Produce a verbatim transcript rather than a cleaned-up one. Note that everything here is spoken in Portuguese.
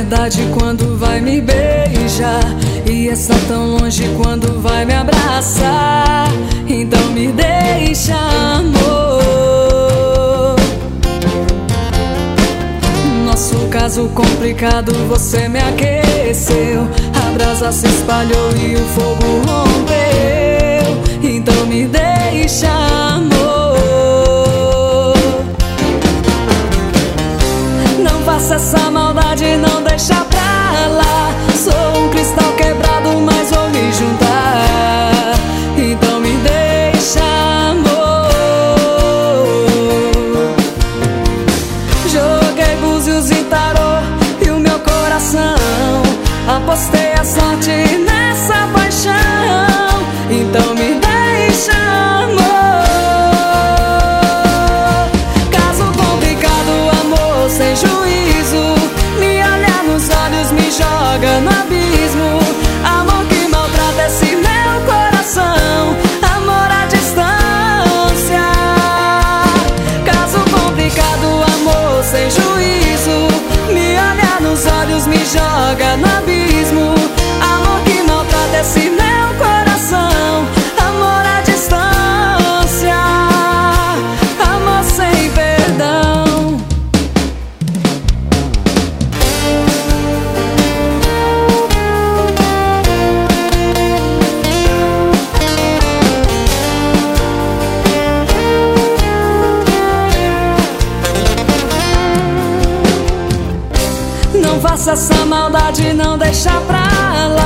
verdade quando vai me beijar e está tão longe quando vai me abraçar. Então me deixa, amor. Nosso caso complicado, você me aqueceu, a brasa se espalhou e o fogo rompeu. Então me deixa, amor. Não faça essa maldade, não deixa pra lá. Sou um cristal quebrado, mas vou me juntar. Então me deixa, amor. Joguei búzios e tarô e o meu coração, apostei a sorte nessa paixão. Então me deixa, amor. Caso complicado, amor sem juízo, me olha nos olhos, me joga no abismo. Amor que maltrata esse meu coração, amor à distância. Caso complicado, amor sem juízo, me olha nos olhos, me joga no abismo. Amor que maltrata esse meu coração, amor à distância, amor sem perdão. Não faça essa maldade, não deixa pra lá.